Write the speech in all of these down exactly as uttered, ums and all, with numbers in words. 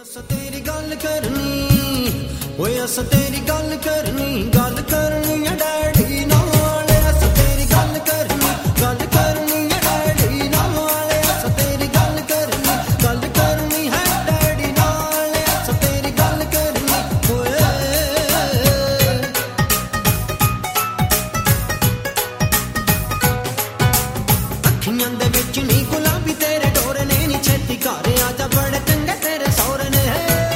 अस तेरी गल करनी, ओए अस तेरी गल करनी, गल करनी है डैडी नाल, अस तेरी गल करनी, गल करनी है डैडी नाल, अस तेरी गल करनी, गल करनी है डैडी नाल, अस तेरी गल करनी, ओए अखियां दे विच नी गुलाबी तेरे डोरे ने नी छेती घर आजा बड़े चंगे तेरे सौरे ने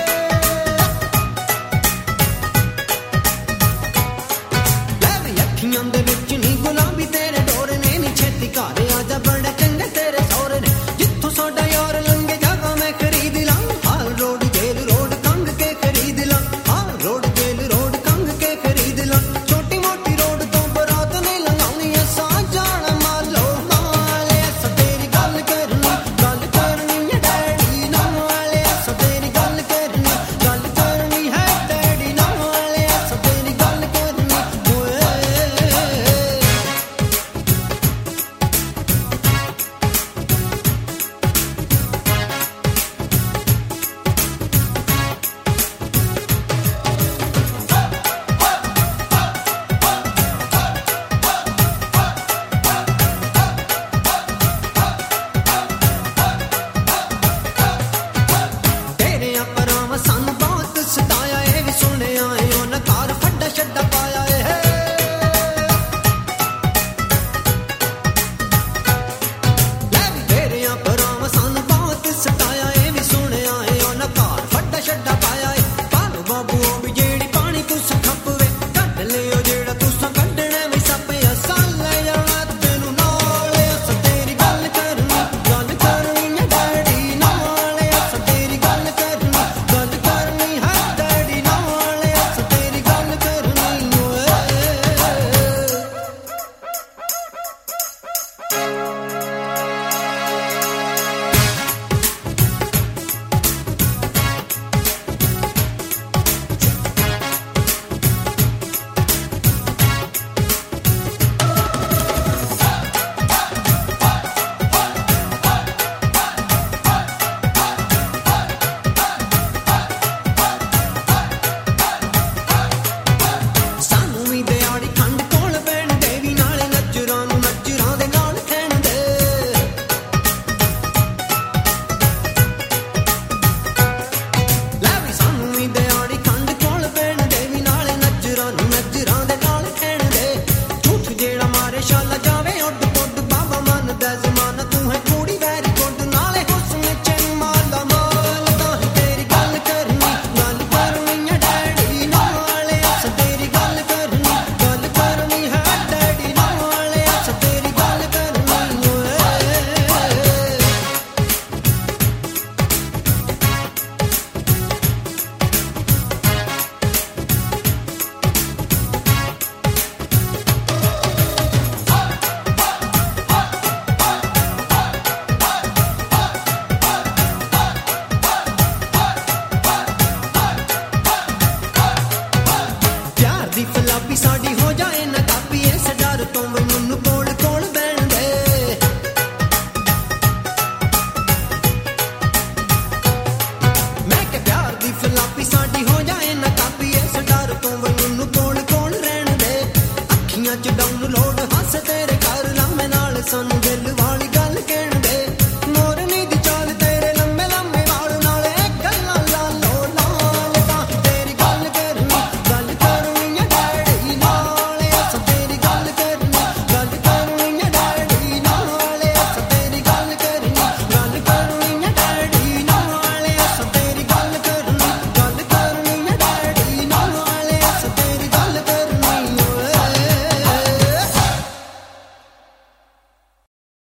अखियां दे विच नी गुलाबी तेरे डोरे ने नी छेती घर आजा बड़े चंगे तेरे सौरे ने जिथों साडा यार लंघे जगह मैं खरीद ला हर रोड जेल रोड कंग के खरीद ला हर रोड जेल रोड कंग के खरीद ला छोटी मोटी रोड तो बरात नहीं लंघाउणी असा जाना मालो नाल अस तेरी गल करनी गल करनी है डैडी नाल अस तेरी गल करनी गल करनी है डैडी नाल अस तेरी गल करनी ओए तेरे अपराव सन बहुत सताया ए भी सुने आए उन कार फड्डा छड्डा पाया ए ले भी तेरे अपराव सन बहुत सताया ए भी सुने आए उन कार फड्डा छड्डा पाया ए पालो बाबू ओ भी जेड़ी पानी तुस खपवे कढ लियो जेड़ा तुस कढणे वी सपे असा ले जाना तेनू नाल अस तेरी गल करनी गल करनी है डैडी नाल अस तेरी गल करनी गल करनी है डैडी नाल अस तेरी गल करनी ओए ਸਾਨੂੰ ਵੀ ਦਿਹਾੜੀ ਖੰਡ ਕੋਲ ਪੈਣ ਦੇ ਵੀ ਨਾਲੇ ਨੱਚਰਾਂ ਨੂੰ ਨੱਚਰਾਂ ਦੇ ਨਾਲ ਖੈਣ ਦੇ ਲੈ ਵੀ ਸਾਨੂੰ ਵੀ ਦਿਹਾੜੀ ਖੰਡ ਕੋਲ ਪੈਣ ਦੇ ਵੀ ਨਾਲੇ ਨੱਚਰਾਂ ਨੂੰ ਨੱਚਰਾਂ ਦੇ ਨਾਲ ਖੈਣ ਦੇ ਝੂਠ ਜਿਹੜਾ ਮਾਰੇ ਸ਼ਾਲਾ ਜਾਵੇ ਉੱਡ ਪੁੱਡ ਬਾਬਾ ਮੰਨਦਾ ਜ਼ਮਾਨਾ ਤੂੰ ਹੈ ਕੁੜੀ ਵੈਰੀ ਗੁੱਡ ਨਾਲੇ ਹੁਸਨ ਚ ਮਾਲਾ ਮਾਲ ਤਾਂ ਹੀ ਤੇਰੀ ਗੱਲ ਕਰਨੀ ਗੱਲ ਕਰਨੀ ਹੈ ਡੈਡੀ ਨਾਲ ਅਸ ਤੇਰੀ ਗੱਲ ਕਰਨੀ ਗੱਲ ਕਰਨੀ ਹੈ ਡੈਡੀ ਨਾਲ ਅਸ ਤੇਰੀ ਗੱਲ ਕਰਨੀ ਓਏ प्यार दी फलाबी साडी हो जाए ना कापी इस डर तो वे मैनू कोल कोल बैण दे मैं के प्यार दी फलाबी साडी हो जाए